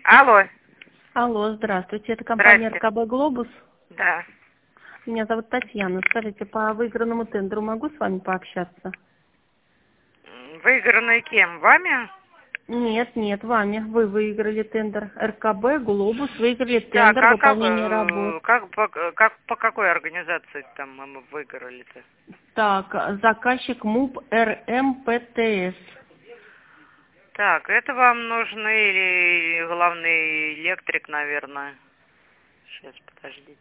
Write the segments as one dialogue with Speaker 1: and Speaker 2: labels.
Speaker 1: Алло.
Speaker 2: Алло, здравствуйте. Это компания
Speaker 1: Здрасте.
Speaker 2: РКБ «Глобус».
Speaker 1: Да.
Speaker 2: Меня зовут Татьяна. Скажите, по выигранному тендеру могу с вами пообщаться?
Speaker 1: Выигранный кем? Вами?
Speaker 2: Нет, вами. Вы выиграли тендер. РКБ «Глобус» выиграли
Speaker 1: Так,
Speaker 2: тендер выполнения работ.
Speaker 1: по какой организации там мы выиграли-то?
Speaker 2: Так, заказчик МУП РМПТС.
Speaker 1: Так, это вам нужный главный электрик, наверное. Сейчас, подождите.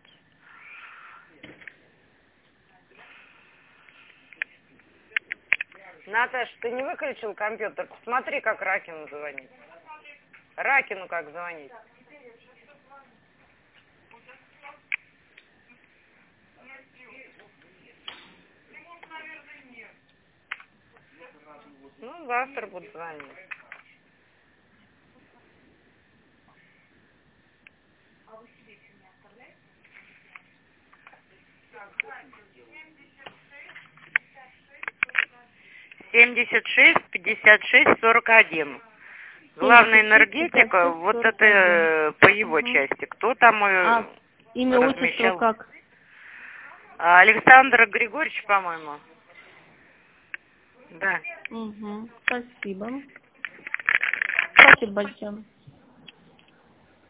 Speaker 1: Наташ, ты не выключил компьютер? Посмотри, как Ракину звонить. Ракину как звонить? Ну, завтра буду звонить. Семьдесят шесть 56 41. Главный
Speaker 2: 76
Speaker 1: энергетик,
Speaker 2: 56
Speaker 1: вот
Speaker 2: 41.
Speaker 1: это по его части. Кто там
Speaker 2: А имя, отчество
Speaker 1: размещал?
Speaker 2: как?
Speaker 1: Александр Григорьевич, по-моему. Да.
Speaker 2: Спасибо. Спасибо большое.